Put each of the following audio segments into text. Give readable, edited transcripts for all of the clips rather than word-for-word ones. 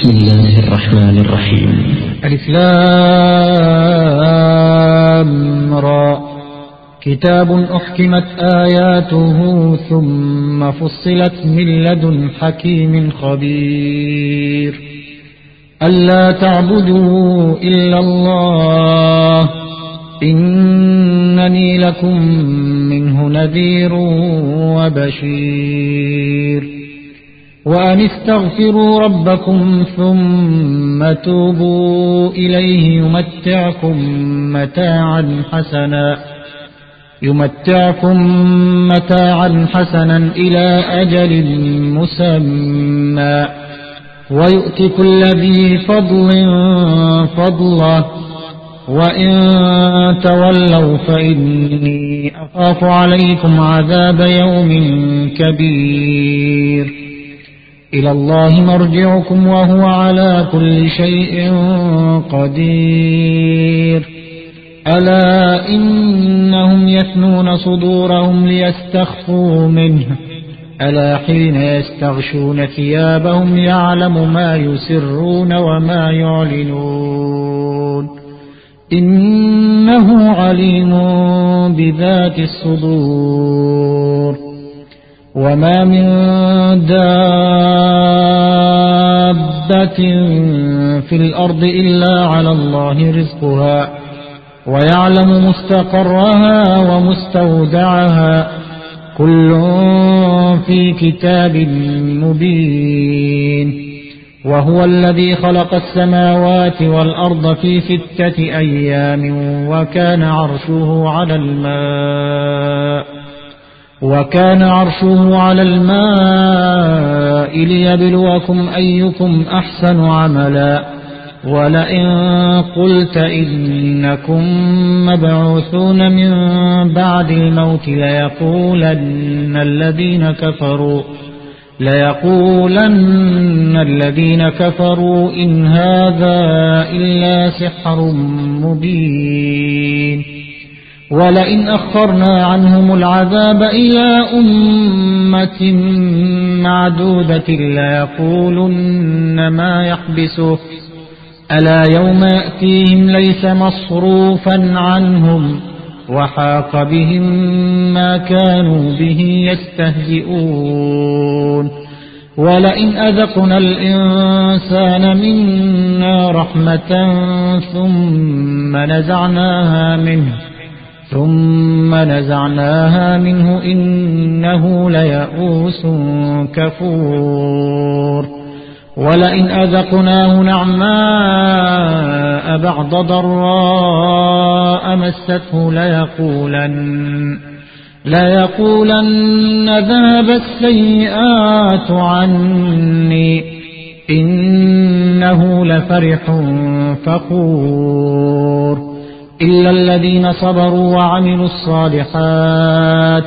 بسم الله الرحمن الرحيم. ألف لام را كتاب أحكمت آياته ثم فصلت من لدن حكيم خبير ألا تعبدوا إلا الله إنني لكم منه نذير وبشير وأن استغفروا ربكم ثم توبوا إليه يمتعكم متاعا حسنا إلى أجل مسمى ويؤت كل ذي فضل فضله وإن تولوا فإني أخاف عليكم عذاب يوم كبير إلى الله مرجعكم وهو على كل شيء قدير ألا إنهم يثنون صدورهم ليستخفوا منه ألا حين يستغشون ثيابهم يعلم ما يسرون وما يعلنون إنه عليم بذات الصدور وما من دابة في الأرض إلا على الله رزقها ويعلم مستقرها ومستودعها كل في كتاب مبين وهو الذي خلق السماوات والأرض في 6 أيام وكان عرشه على الماء ليبلوكم أيكم أحسن عملا ولئن قلت إنكم مبعوثون من بعد الموت ليقولن الذين كفروا إن هذا إلا سحر مبين ولئن أخرنا عنهم العذاب إلى أمة معدودة ليقولن ما يحبسه ألا يوم يأتيهم ليس مصروفا عنهم وحاق بهم ما كانوا به يستهزئون ولئن أذقنا الإنسان منا رحمة ثم نزعناها منه إنه ليئوس كفور ولئن أذقناه نعماء بعد ضراء مسته ليقولن ذهب السيئات عني إنه لفرح فخور إلا الذين صبروا وعملوا الصالحات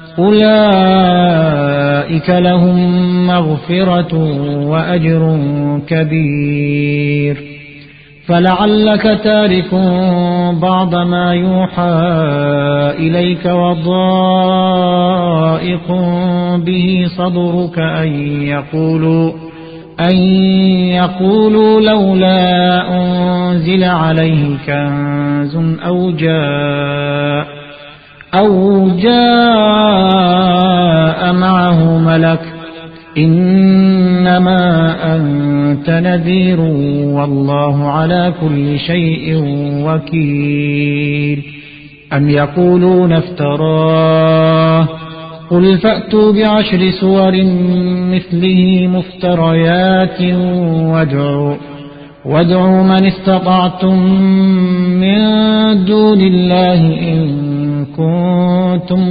أولئك لهم مغفرة وأجر كبير فلعلك تارك بعض ما يوحى إليك وضائق به صدرك أن يقولوا لولا أنزل عليه كنز أو جاء معه ملك إنما أنت نذير والله على كل شيء وكيل أم يقولون افتراه قل فأتوا ب10 سور مثله مفتريات وادعوا من استطعتم من دون الله إن كنتم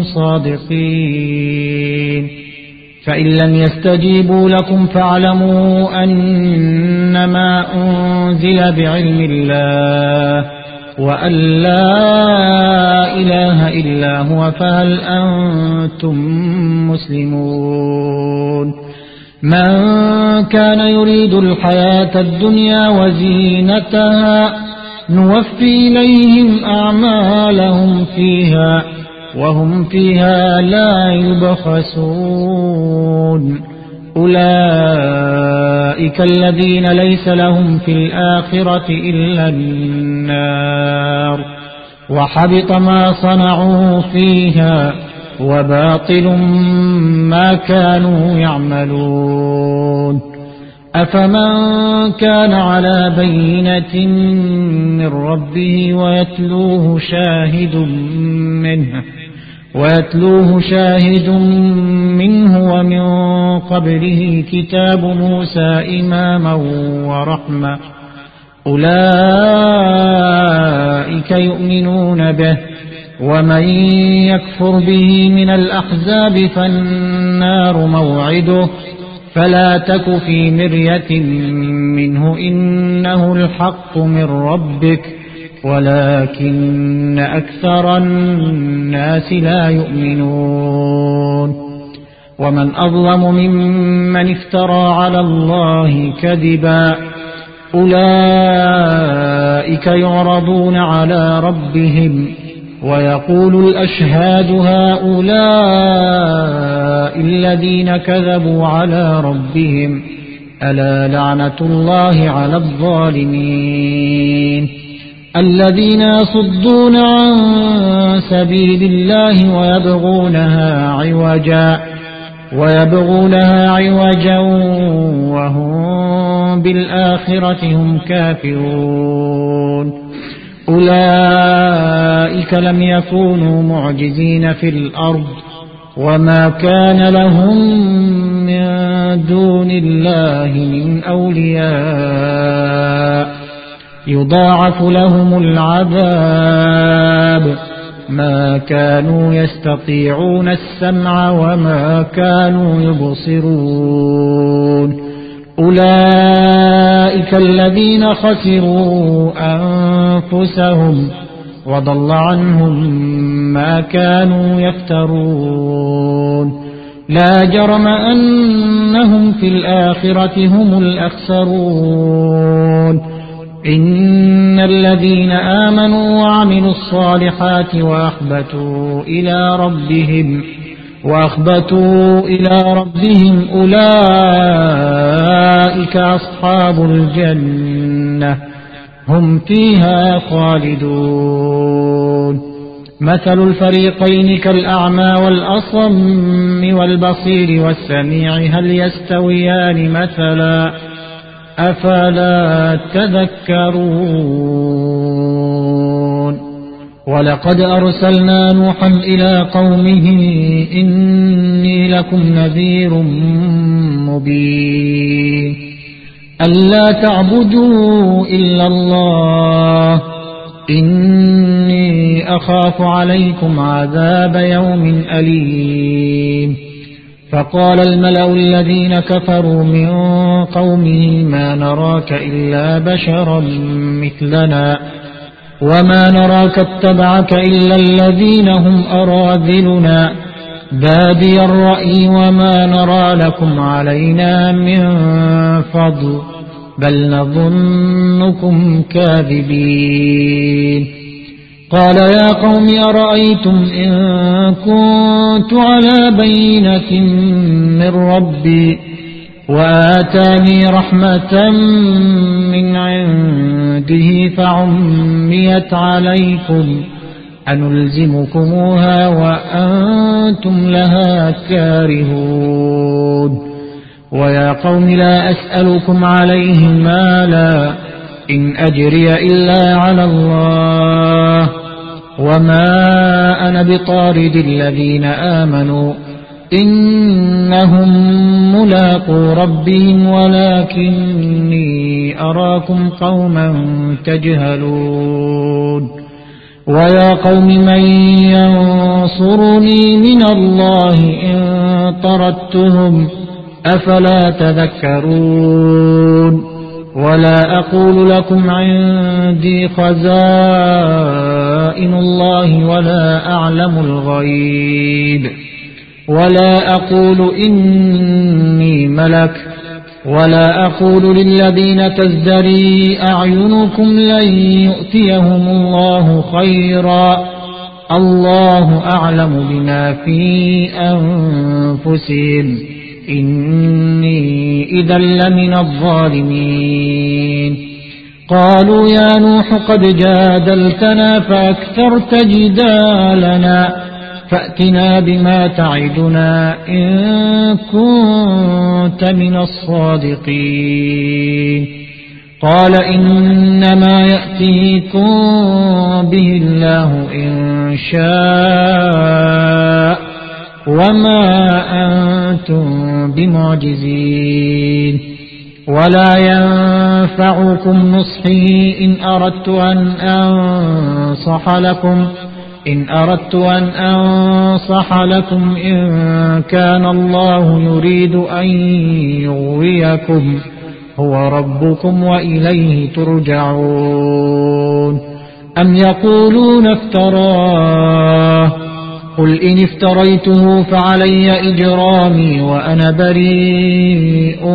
صادقين فإن لم يستجيبوا لكم فاعلموا أنما أنزل بعلم الله وأن لا إله إلا هو فهل أنتم مسلمون من كان يريد الحياة الدنيا وزينتها نوفي إليهم أعمالهم فيها وهم فيها لا يبخسون أولئك الذين ليس لهم في الآخرة إلا النار وحبط ما صنعوا فيها وباطل ما كانوا يعملون أفمن كان على بينة من ربه ويتلوه شاهد منه ومن قبله كتاب موسى إماما ورحمة أولئك يؤمنون به ومن يكفر به من الأحزاب فالنار موعده فلا تك في مرية منه إنه الحق من ربك ولكن أكثر الناس لا يؤمنون ومن أظلم ممن افترى على الله كذبا أولئك يعرضون على ربهم ويقول الأشهاد هؤلاء الذين كذبوا على ربهم ألا لعنة الله على الظالمين الذين يصدون عن سبيل الله ويبغونها عوجا وهم بالآخرة هم كافرون أولئك لم يكونوا معجزين في الأرض وما كان لهم من دون الله من أولياء يضاعف لهم العذاب ما كانوا يستطيعون السمع وما كانوا يبصرون أولئك الذين خسروا أنفسهم وضل عنهم ما كانوا يفترون لا جرم أنهم في الآخرة هم الأخسرون إن الذين آمنوا وعملوا الصالحات وأخبتوا إلى ربهم أولئك أصحاب الجنة هم فيها خالدون مثل الفريقين كالأعمى والأصم والبصير والسميع هل يستويان مثلا أفلا تذكرون ولقد أرسلنا نوحا إلى قومه إني لكم نذير مبين ألا تعبدوا إلا الله إني أخاف عليكم عذاب يوم أليم فقال الملأ الذين كفروا من قومه ما نراك إلا بشرا مثلنا وما نراك اتبعك إلا الذين هم أراذلنا بادي الرأي وما نرى لكم علينا من فضل بل نظنكم كاذبين قال يا قوم أرأيتم إن كنت على بينة من ربي وآتاني رحمة من عنده فعميت عليكم أنلزمكموها وأنتم لها كارهون ويا قوم لا أسألكم عليه مالا إن أجري إلا على الله وما أنا بطارد الذين آمنوا إنهم ملاقو ربهم ولكني أراكم قوما تجهلون ويا قوم من ينصرني من الله إن طردتهم أفلا تذكرون ولا أقول لكم عندي خزائن الله ولا أعلم الغيب ولا أقول إني ملك ولا أقول للذين تزدري أعينكم لن يؤتيهم الله خيرا الله أعلم بما في أنفسهم إني إذا لمن الظالمين. قالوا يا نوح قد جادلتنا فأكثرت جدالنا فأتنا بما تعدنا إن كنت من الصادقين. قال إنما يأتيكم به الله إن شاء وما أنتم بمعجزين. ولا ينفعكم نصحي إن أردت أن أنصح لكم إن كان الله يريد أن يغويكم هو ربكم وإليه ترجعون. أم يقولون افتراه قل إن افتريته فعلي إجرامي وأنا بريء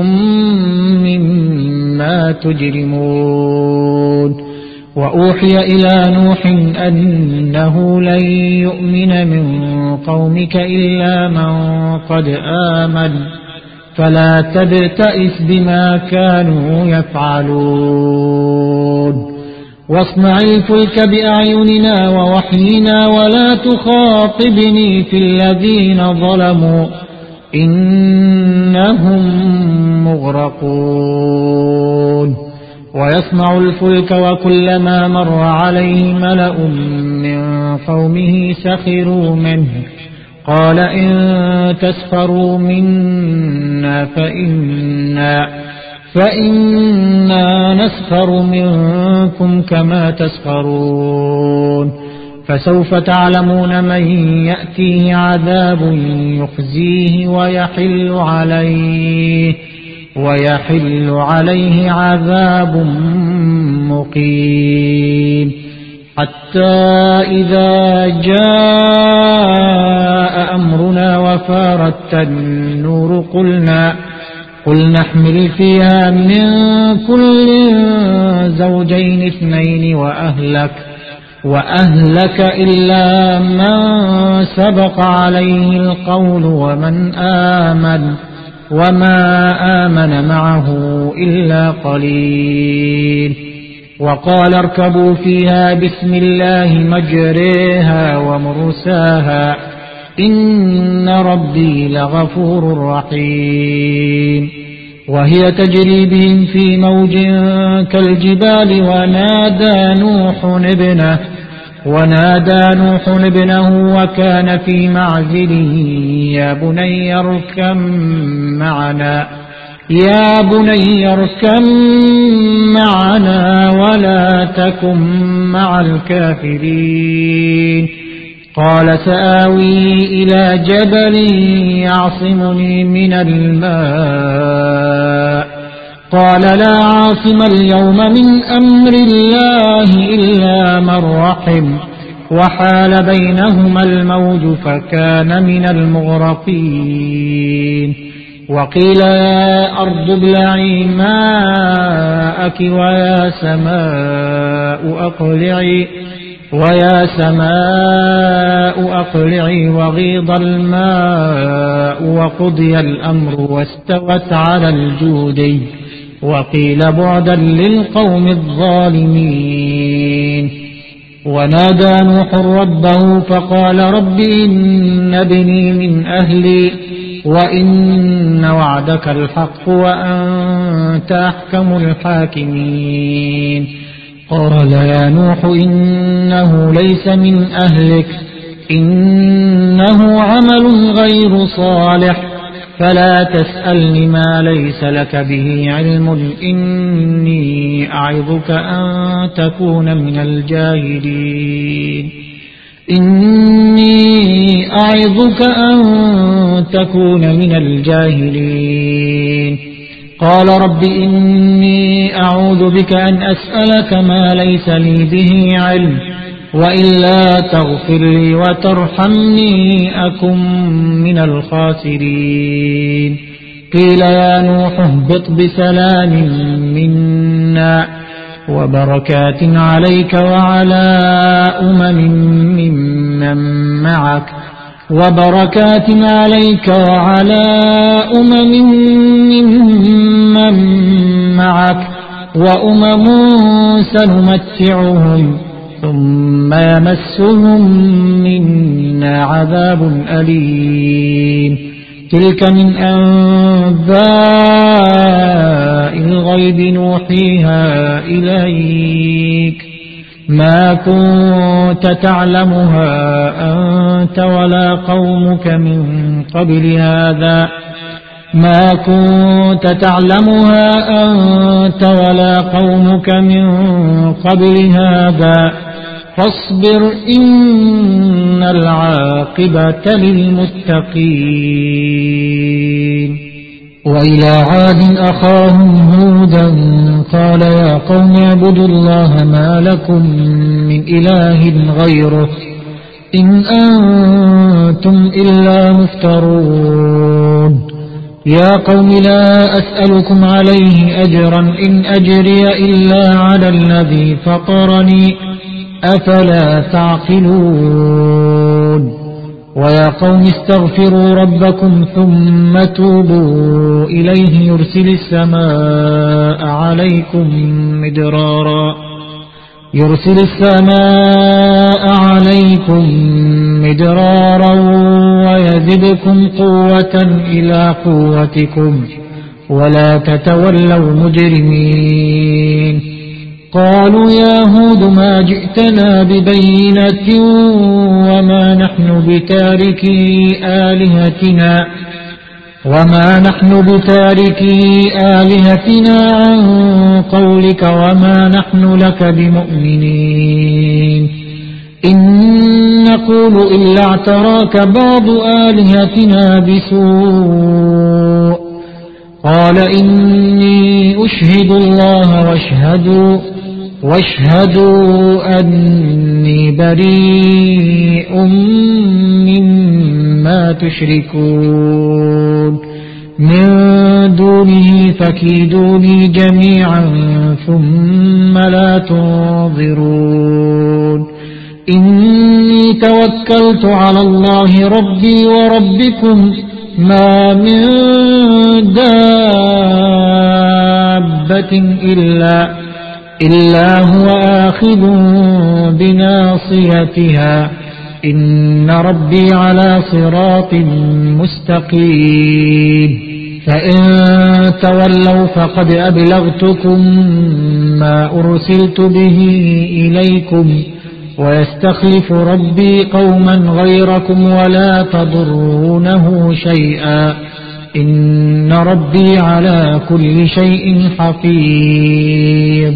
مما تجرمون. وأوحي إلى نوح أنه لن يؤمن من قومك إلا من قد آمن فلا تبتئس بما كانوا يفعلون. واصنع الفلك بأعيننا ووحينا ولا تخاطبني في الذين ظلموا إنهم مغرقون. ويصنع الفلك وكلما مر عليه ملأ من قومه سخروا منه قال إن تسخروا منا فإنا نسخر منكم كما تسخرون. فسوف تعلمون من يأتيه عذاب يخزيه ويحل عليه عذاب مقيم. حتى إذا جاء أمرنا وفارت النور قل نحمل فيها من كل زوجين اثنين وأهلك إلا من سبق عليه القول وما آمن معه إلا قليل. وقال اركبوا فيها بسم الله مجريها ومرساها إن ربي لغفور رحيم. وهي تجري بهم في موج كالجبال ونادى نوح ابنه وكان في معزل يا بني اركم معنا ولا تكن مع الكافرين. قال سآوي إلى جبل يعصمني من الماء قال لا عاصم اليوم من أمر الله إلا من رحم وحال بينهما الموج فكان من المغرقين. وقيل يا أرض ابلعي ماءك ويا سماء أقلعي وغيض الماء وقضي الأمر واستوت على الجودي وقيل بعدا للقوم الظالمين. ونادى نوح ربه فقال رب إن ابني من أهلي وإن وعدك الحق وأنت أحكم الحاكمين. قال يا نوح إنه ليس من أهلك إنه عمل غير صالح فلا تسألني ما ليس لك به علم إني أعظك أن تكون من الجاهلين. قال رب إني أعوذ بك أن أسألك ما ليس لي به علم وإلا تغفر لي وترحمني أكن من الخاسرين. قيل يا نوح اهبط بسلام منا وبركات عليك وعلى أمم ممن معك وبركات عليك وعلى ممن معك وأمم سنمتعهم ثم يمسهم منا عذاب أليم تلك من أنباء الغيب نوحيها إليك ما كنت تعلمها أنت ولا قومك من قبل هذا فاصبر إن العاقبة للمتقين وإلى عاد أخاهم هودا قال يا قوم اعبدوا الله ما لكم من إله غيره إن أنتم إلا مفترون يا قوم لا أسألكم عليه أجرا إن أجري إلا على الذي فطرني أفلا تعقلون ويا قوم استغفروا ربكم ثم توبوا إليه يرسل السماء عليكم مدرارا ويزدكم قوة إلى قوتكم ولا تتولوا مجرمين قالوا يا هود ما جئتنا ببينة وما نحن بتاركي آلهتنا عن قولك وما نحن لك بمؤمنين إن نقول إلا اعتراك بعض آلهتنا بسوء قال إني أشهد الله واشهدوا أني بريء مما تشركون من دونه فكيدوني جميعا ثم لا تنظرون إني توكلت على الله ربي وربكم ما من دابة إلا هو آخذ بناصيتها إن ربي على صراط مستقيم فإن تولوا فقد أبلغتكم ما أرسلت به إليكم ويستخلف ربي قوما غيركم ولا تضرونه شيئا إن ربي على كل شيء حفيظ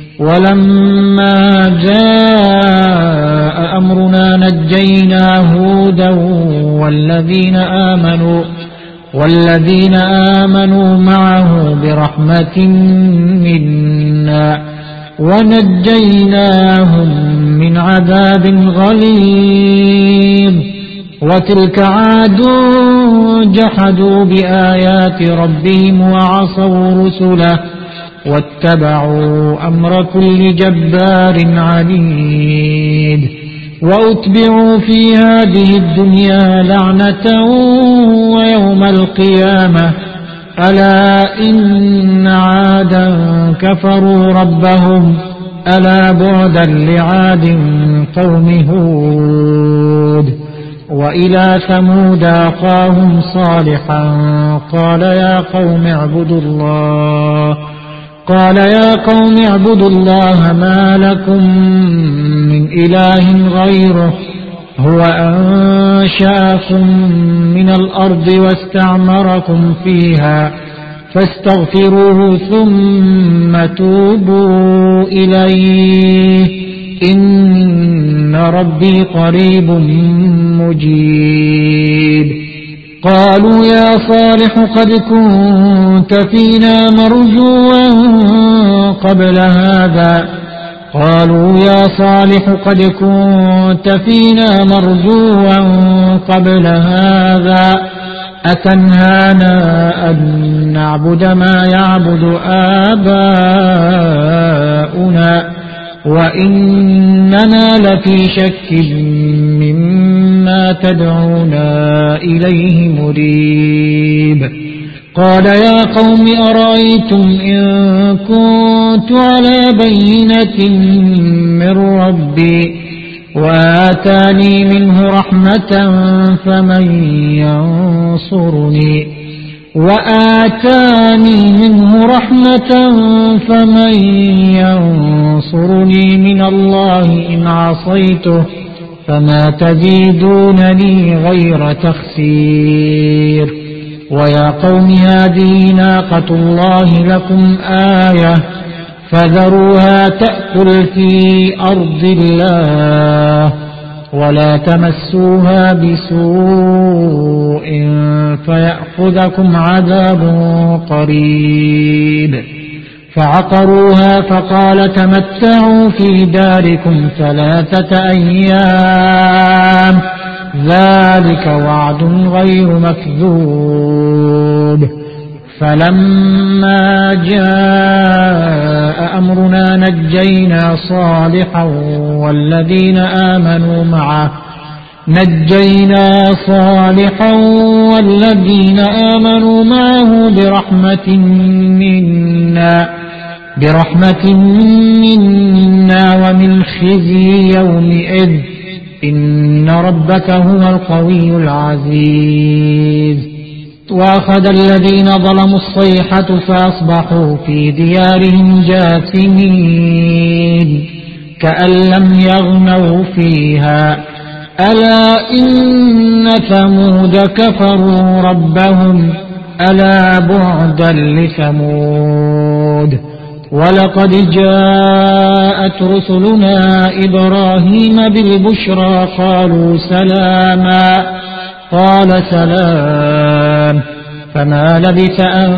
ولما جاء أمرنا نجينا هودا والذين آمنوا معه برحمة منا ونجيناهم من عذاب غليظ وتلك عاد جحدوا بآيات ربهم وعصوا رسله واتبعوا أمر كل جبار عنيد وأتبعوا في هذه الدنيا لعنة ويوم القيامة ألا إن عادا كفروا ربهم ألا بعدا لعاد قوم هود وإلى ثمود أخاهم صالحا قال يا قوم اعبدوا الله ما لكم من إله غيره هو أنشأكم من الأرض واستعمركم فيها فاستغفروه ثم توبوا إليه إن ربي قريب مجيب قالوا يا صالح قد كنت فينا مرجوا قبل هذا أتنهانا أن نعبد ما يعبد آباؤنا وإننا لفي شك مما تدعونا إليه مريب. قال يا قوم أرأيتم إن كنت على بينة من ربي وآتاني منه رحمة فمن ينصرني من الله إن عصيته فما تزيدونني غير تخسير. ويا قوم هذه ناقة الله لكم آية فذروها تأكل في أرض الله ولا تمسوها بسوء فيأخذكم عذاب قريب. فعقروها فقال تمتعوا في داركم 3 أيام ذلك وعد غير مكذوب. فلما جاء أمرنا نجينا صالحا والذين آمنوا معه برحمة منا ومن خزي يومئذ إن ربك هو القوي العزيز. وأخذ الذين ظلموا الصيحة فأصبحوا في ديارهم جاثمين كأن لم يغنوا فيها ألا إن ثمود كفروا ربهم ألا بعدا لثمود. ولقد جاءت رسلنا إبراهيم بالبشرى قالوا سلاما قال سلام فما لبث أن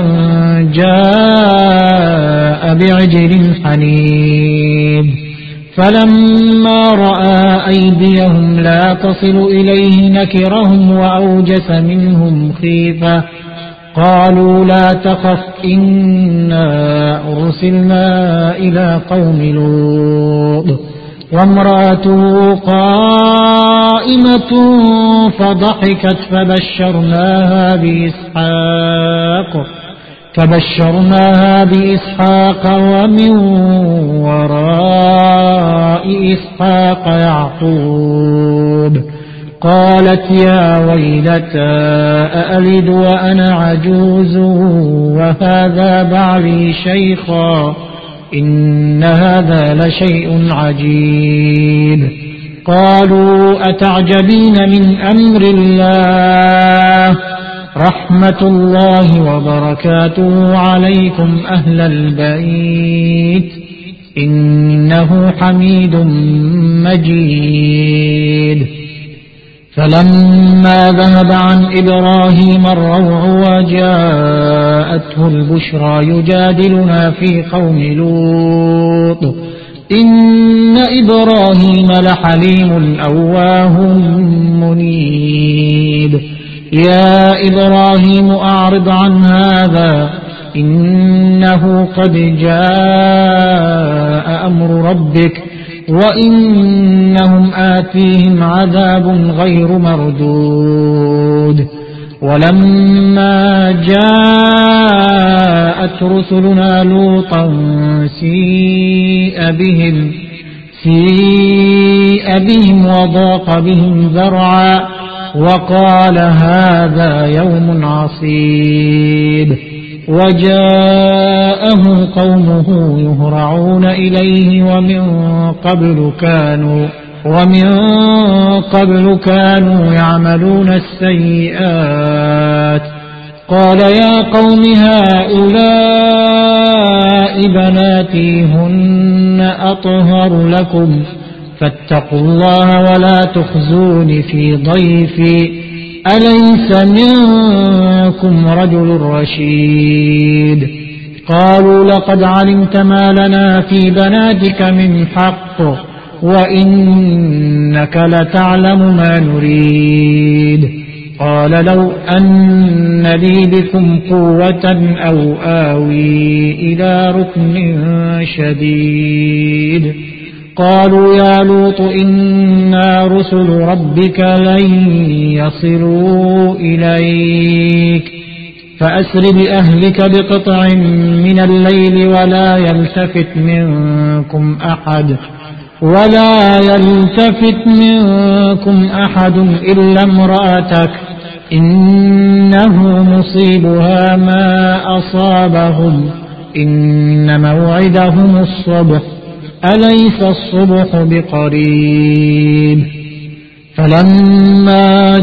جاء بعجل حنيذ. فلما رأى أيديهم لا تصل إليه نكرهم وأوجس منهم خيفة قالوا لا تخف إنا أرسلنا إلى قوم لوط وامرأته قائمة فضحكت فبشرناها بإسحاق ومن وراء إسحاق يعقوب. قالت يا ويلتى أألد وأنا عجوز وهذا بعلي شيخا إن هذا لشيء عجيب. قالوا أتعجبين من أمر الله رحمة الله وبركاته عليكم أهل البيت إنه حميد مجيد. فلما ذهب عن إبراهيم الروع وجاءته البشرى يجادلنا في قوم لوط إن إبراهيم لحليم أواه منيب. يا إبراهيم أعرض عن هذا إنه قد جاء أمر ربك وإنهم آتيهم عذاب غير مردود. ولما جاءت رسلنا لوطا سيء بهم وضاق بهم ذرعا وقال هذا يوم عصيب. وجاءه قومه يهرعون إليه ومن قبل كانوا يعملون السيئات. قال يا قوم هؤلاء بناتي هن أطهر لكم فاتقوا الله ولا تخزون في ضيفي أليس منكم رجل رشيد. قالوا لقد علمت ما لنا في بناتك من حق وإنك لتعلم ما نريد. قال لو أن لي بكم قوة أو آوي إلى ركن شديد قالوا يا لوط إنا رسل ربك لن يصلوا إليك فأسر بأهلك بقطع من الليل ولا يلتفت منكم أحد إلا امرأتك إنه مصيبها ما أصابهم إن موعدهم الصبح أليس الصبح بقريب فلما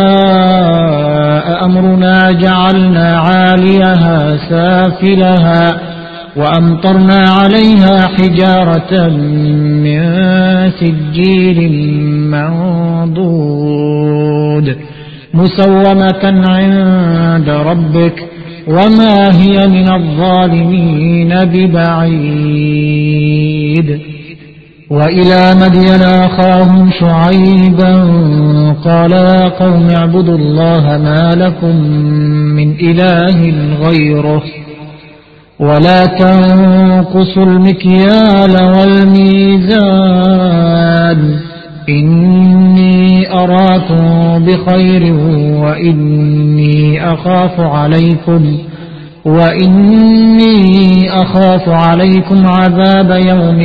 جاء أمرنا جعلنا عاليها سافلها وأمطرنا عليها حجارة من سجيل منضود مسومة عند ربك وما هي من الظالمين ببعيد وإلى مدين أخاهم شعيبا قال يا قوم اعبدوا الله ما لكم من إله غيره ولا تنقصوا المكيال والميزان إني أراكم بخير وإني أخاف عليكم عذاب يوم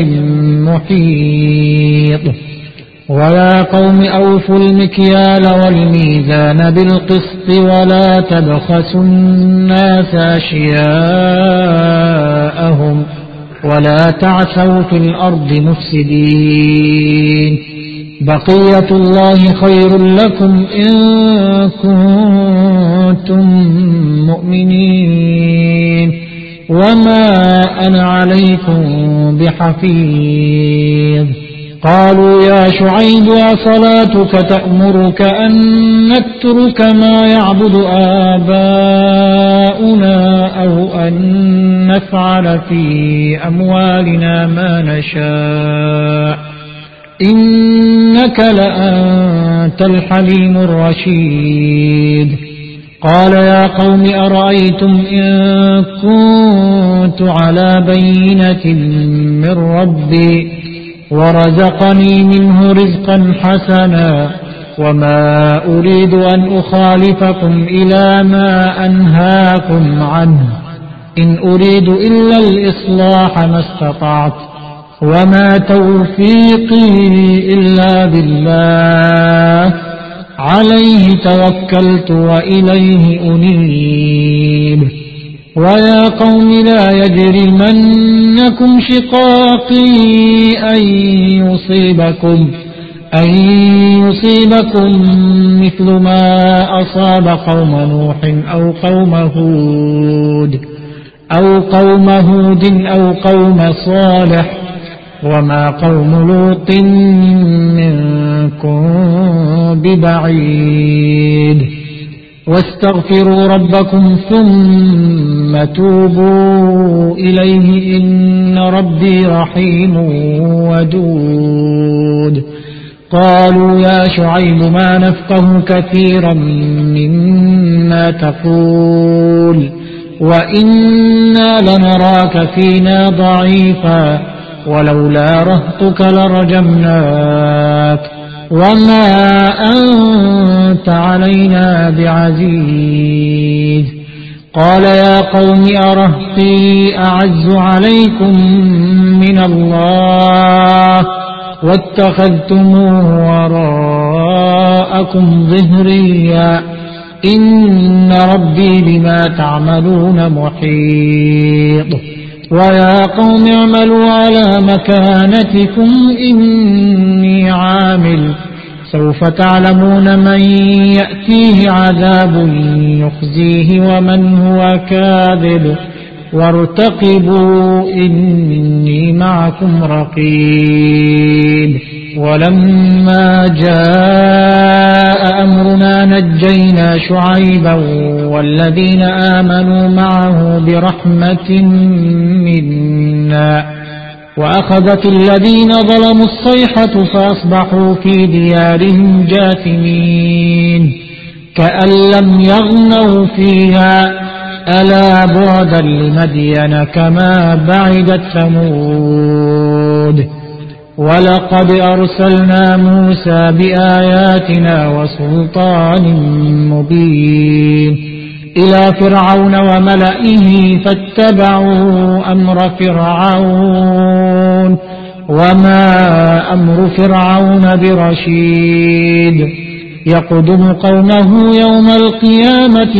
محيط ويا قوم أوفوا المكيال والميزان بالقسط ولا تبخسوا الناس أشياءهم ولا تعثوا في الأرض مفسدين بقية الله خير لكم إن كنتم مؤمنين وما أنا عليكم بحفيظ قالوا يا شعيب أصلاتك تأمرك أن نترك ما يعبد آباؤنا أو أن نفعل في أموالنا ما نشاء إنك لأنت الحليم الرشيد قال يا قوم أرأيتم إن كنت على بينة من ربي ورزقني منه رزقا حسنا وما أريد أن أخالفكم إلى ما أنهاكم عنه إن أريد إلا الإصلاح ما استطعت وما توفيقي إلا بالله عليه توكلت وإليه أنيب ويا قوم لا يجرمنكم شقاقي أن يصيبكم مثل ما أصاب قوم نوح أو قوم هود أو قوم صالح وما قوم لوط منكم ببعيد واستغفروا ربكم ثم توبوا إليه إن ربي رحيم ودود قالوا يا شعيب ما نفقه كثيرا مما تقول وإنا لنراك فينا ضعيفا ولولا رهطك لرجمناك وما أنت علينا بعزيز قال يا قوم أرهطي أعز عليكم من الله واتخذتموه وراءكم ظهريا إن ربي بما تعملون محيط ويا قوم اعملوا على مكانتكم إني عامل سوف تعلمون من يأتيه عذاب يخزيه ومن هو كاذب وارتقبوا إني معكم رقيب ولما جاء أمرنا نجينا شعيبا والذين آمنوا معه برحمة منا وأخذت الذين ظلموا الصيحة فأصبحوا في ديارهم جاثمين كأن لم يغنوا فيها ألا بعدا لمدين كما بعدت ثمود ولقد أرسلنا موسى بآياتنا وسلطان مبين إلى فرعون وملئه فاتبعوا أمر فرعون وما أمر فرعون برشيد يقدم قومه يوم القيامة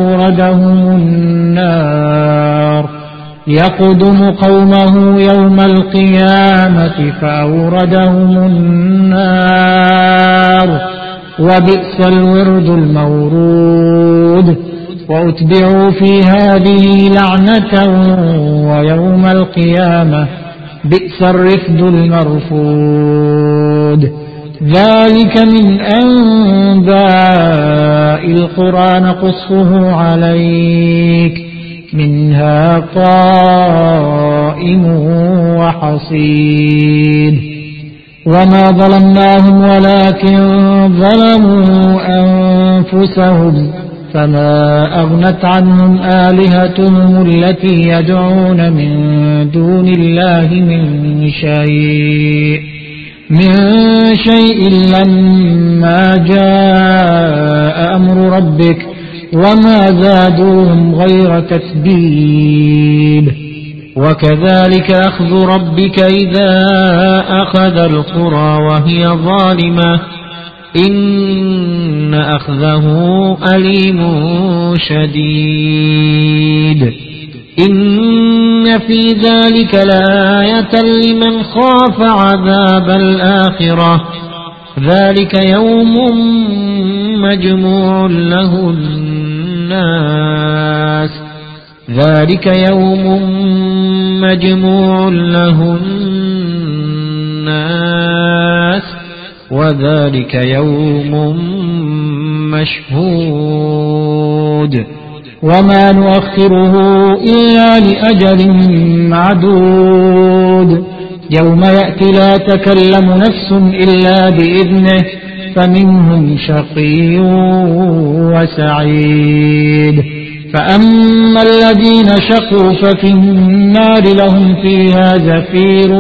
فأوردهم النار وبئس الورد المورود وأتبعوا في هذه لعنة ويوم القيامة بئس الرفد المرفود ذلك من أنباء القرى نقصه عليك منها قائم وحصيد وما ظلمناهم ولكن ظلموا أنفسهم فما أغنت عنهم آلهتهم التي يدعون من دون الله من شيء لما جاء أمر ربك وما زادوهم غير تتبيب وكذلك أخذ ربك إذا أخذ القرى وهي ظالمة إن أخذه أليم شديد إن في ذلك لآية لمن خاف عذاب الآخرة ذلك يوم مجموع له الناس وذلك يوم مشهود وما نؤخره إلا لأجل معدود يوم يأتي لا تكلم نفس إلا بإذنه فمنهم شقي وسعيد فأما الذين شقوا ففي النار لهم فيها زفير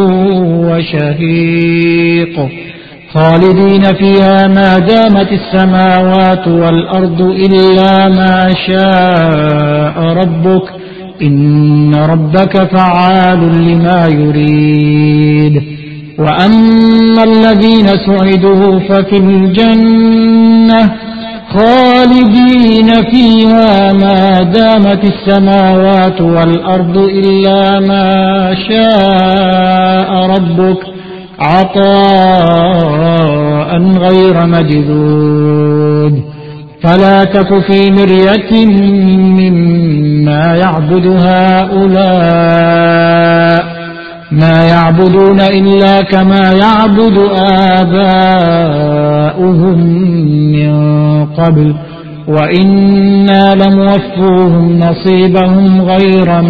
وشهيق خالدين فيها ما دامت السماوات والأرض إلا ما شاء ربك إن ربك فعال لما يريد وأما الذين سعدوا ففي الجنة خالدين فيها ما دامت السماوات والأرض إلا ما شاء ربك عطاء غير مجذود فلا تك في مرية مما يعبد هؤلاء ما يعبدون إلا كما يعبد آباؤهم من قبل وإنا لموفوهم نصيبهم غير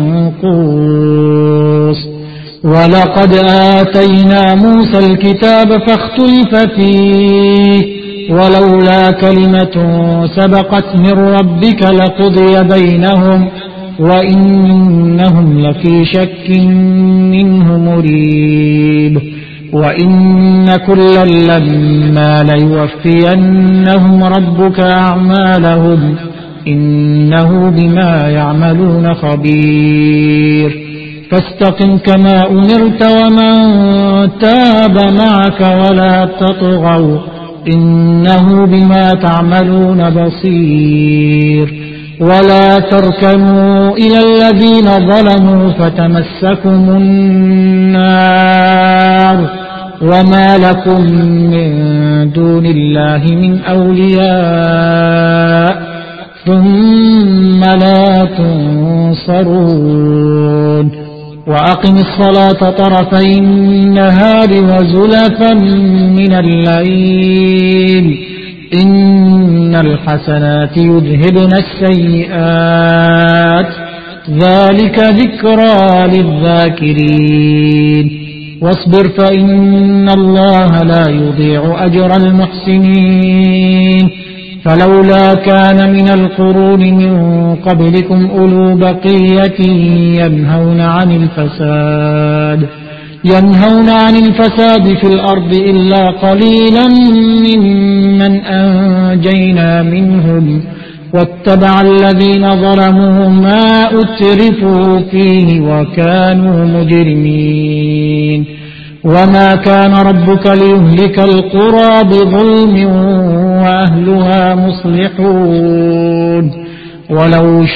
منقوص ولقد آتينا موسى الكتاب فاختلف فيه ولولا كلمة سبقت من ربك لقضي بينهم وإنهم لفي شك منه مريب وإن كلا لما ليوفينهم ربك أعمالهم إنه بما يعملون خبير فاستقم كما أمرت ومن تاب معك ولا تطغوا إنه بما تعملون بصير ولا تركنوا إلى الذين ظلموا فتمسكم النار وما لكم من دون الله من أولياء ثم لا تنصرون وأقم الصلاة طرفي النهار وزلفا من الليل إن الحسنات يذهبن السيئات ذلك ذكرى للذاكرين واصبر فإن الله لا يضيع أجر المحسنين فلولا كان من القرون من قبلكم أولو بقية ينهون عن الفساد ينهون عن الفساد في الأرض إلا قليلا ممن أنجينا منهم واتبع الذين ظلموا ما أترفوا فيه وكانوا مجرمين وما كان ربك ليهلك القرى بظلم وأهلها مصلحون ولو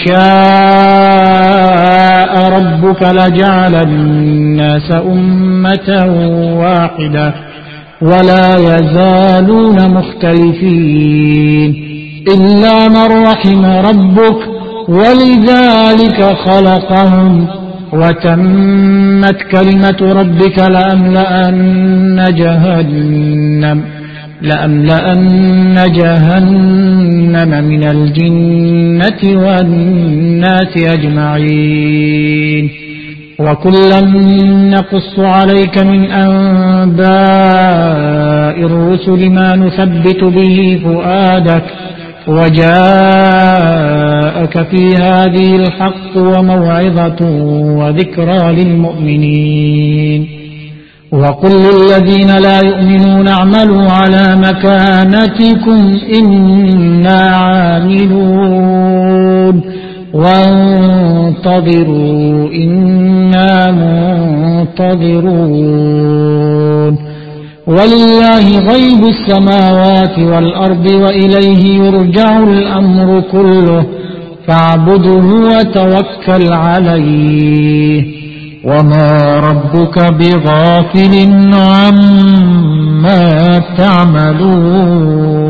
شاء ربك لجعل الناس أمة واحدة ولا يزالون مختلفين إلا من رحم ربك ولذلك خلقهم وتمت كلمة ربك لأملأن جهنم من الجنة والناس أجمعين وكلا نقص عليك من أنباء الرسل ما نثبت به فؤادك وجاءك في هذه الحق وموعظة وذكرى للمؤمنين وقل للذين لا يؤمنون اعملوا على مكانتكم إنا عاملون وانتظروا إنا منتظرون ولله غيب السماوات والأرض وإليه يرجع الأمر كله فاعبده وتوكل عليه وما ربك بغافل عما تعملون